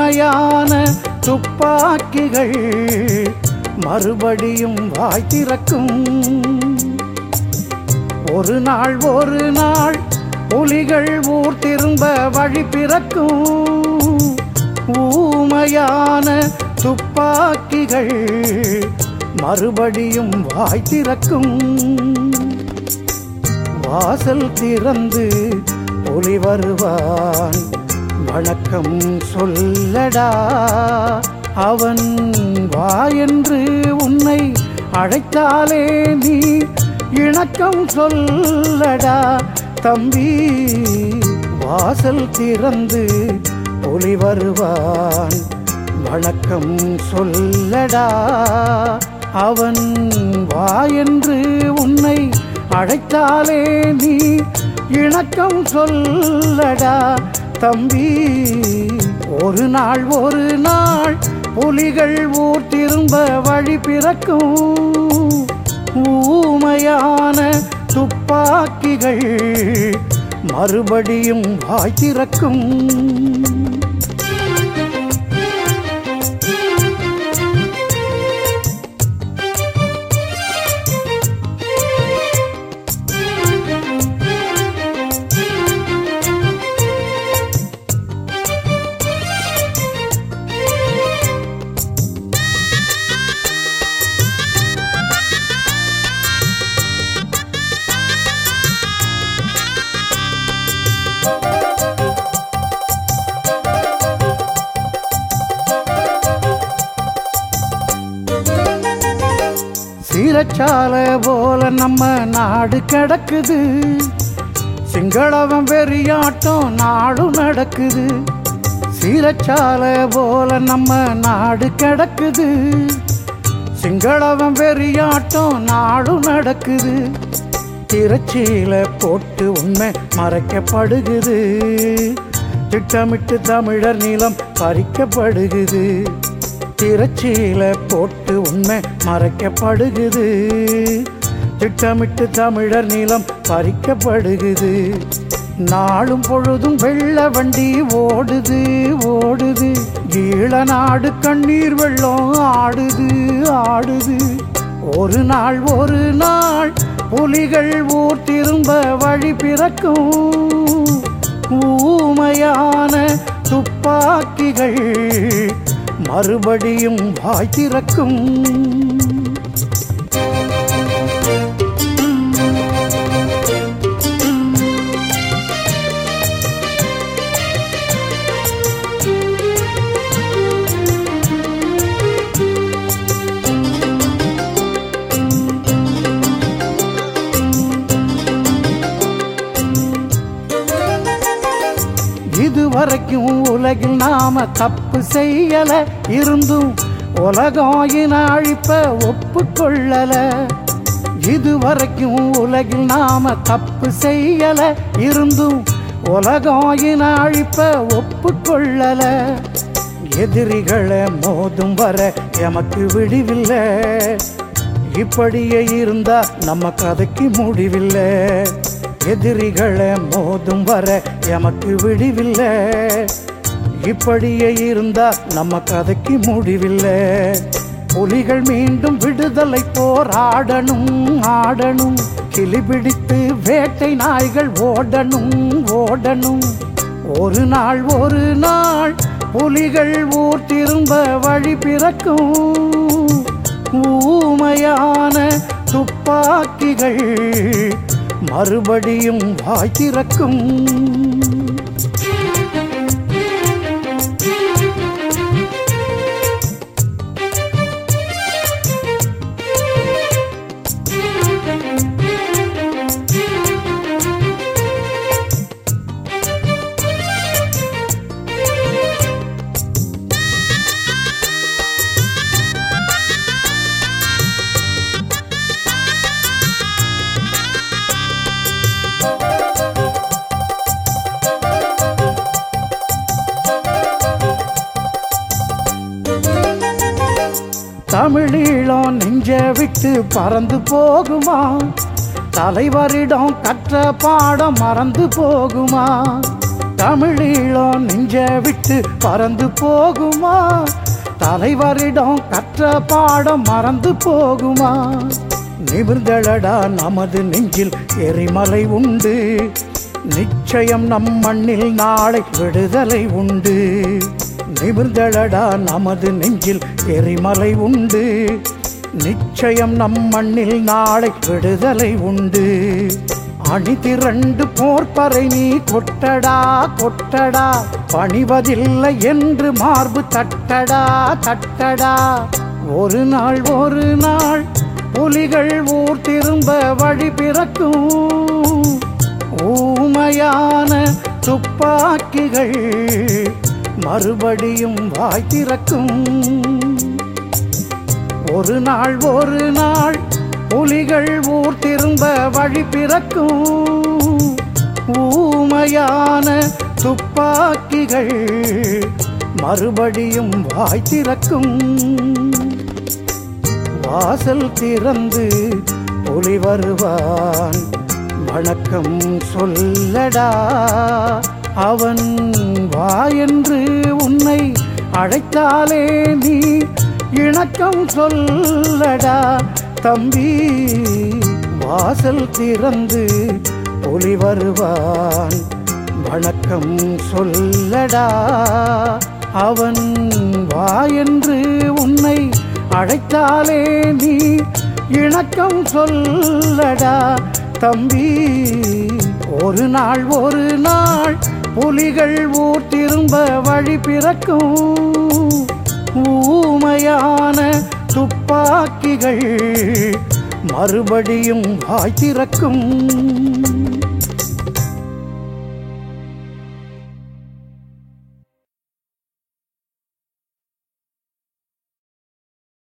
ஊமையான துப்பாக்கிகள் மறுபடியும் வாய் திறக்கும். ஒரு நாள் புலிகள் ஊர் திரும்ப வழி பிறக்கும். ஊமையான துப்பாக்கிகள் மறுபடியும் வாய் திறக்கும். வாசல் திறந்து புலி வருவான், வணக்கம் சொல்லடா. அவன் வா என்று உன்னை அழைத்தாலே நீ இணக்கம் சொல்லடா தம்பி. வாசல் திறந்து புலி வருவான், வணக்கம் சொல்லடா. அவன் வா என்று உன்னை அழைத்தாலே நீ இணக்கம் சொல்லடா தம்பி. ஒரு நாள் புலிகள் ஊர் திரும்ப வழி பிறக்கும். ஊமையான துப்பாக்கிகள் மறுபடியும் வாய் திறக்கும். சிறைச்சாலை போல நம்ம நாடு கிடக்குது. சிங்களவன் வெறியாட்டம் நாடு நடக்குது. சிறைச்சாலை போல நம்ம நாடு கிடக்குது. சிங்களவன் வெறியாட்டம் நாடு நடக்குது. திரைச்சீல போட்டு உண்மை மறைக்கப்படுகுது. திட்டமிட்டு தமிழர் நிலம் பறிக்கப்படுகுது. திரைச்சீல போட்டு உண்மை மறைக்கப்படுகுது. திட்டமிட்டு தமிழர் நிலம் பறிக்கப்படுகுது. நாளும் பொழுதும் வெள்ள வண்டி ஓடுது. ஈழ நாடு கண்ணீர் வெள்ளம் ஆடுது. ஒரு நாள் புலிகள் ஊர் திரும்ப வழி பிறக்கும். ஊமையான துப்பாக்கிகள் மறுபடியும் வாய் திறக்கும். இதுவரைக்கும் உலகில் நாம தப்பு செய்யல, இருந்தும் உலகம் அழிப்ப ஒப்புக்கொள்ளல. இதுவரைக்கும் உலகில் நாம தப்பு செய்யல, இருந்தும் உலகம் அழிப்ப ஒப்புக்கொள்ளல. எதிரிகளை மோதும் வர எமக்கு விடிவில்லை. இப்படியே இருந்தா நம்ம கதைக்கு முடிவில்லை. எதிரிகளை மோதும் வர எமக்கு விடிவில்லை. இப்படியே இருந்தா நம்ம கதைக்கு முடிவில்லை. புலிகள் மீண்டும் விடுதலை போராடணும். கிளி பிடித்து வேட்டை நாய்கள் ஓடணும். ஒரு நாள் புலிகள் ஊர் திரும்ப வழி பிறக்கும். ஊமையான துப்பாக்கிகள் மறுபடியும் வாய் திறக்கும். தமிழீழம் நெஞ்ச விட்டு பறந்து போகுமா? தலைவரிடம் கற்ற பாடம் மறந்து போகுமா? தமிழீழம் நெஞ்ச விட்டு பறந்து போகுமா? தலைவரிடம் கற்ற பாடம் மறந்து போகுமா? நிமிர்ந்தழடா நமது நெஞ்சில் எரிமலை உண்டு, நிச்சயம் நம் மண்ணில் நாளை விடுதலை உண்டு. நிமிர்ந்தழடா நமது நெஞ்சில் எரிமலை உண்டு, நிச்சயம் நம் மண்ணில் நாளை விடுதலை உண்டு. அணி திரண்டு போர்ப்பறை நீ கொட்டடா கொட்டடா, பணிவதில்லை என்று மார்பு தட்டடா தட்டடா. ஒரு நாள் புலிகள் ஊர் திரும்ப வழி பிறக்கும், ஊமையான துப்பாக்கிகள் மறுபடியும் வாய் திறக்கும். ஒரு நாள் புலிகள் ஊர் திரும்ப வழி பிறக்கும், ஊமையான துப்பாக்கிகள் மறுபடியும் வாய் திறக்கும். வாசல் திறந்து புலி வருவான், வணக்கம் சொல்லடா. அவன் வா என்று உன்னை அழைத்தாலே நீ இணக்கம் சொல்லடா தம்பி. வாசல் திறந்து புலி வருவான், வணக்கம் சொல்லடா. அவன் வா என்று உன்னை அழைத்தாலே நீ இணக்கம் சொல்லடா தம்பி. ஒரு நாள் புலிகள் ஊர் திரும்ப வழி பிறக்கும், ஊமையான துப்பாக்கிகள் மறுபடியும் வாய் திறக்கும்.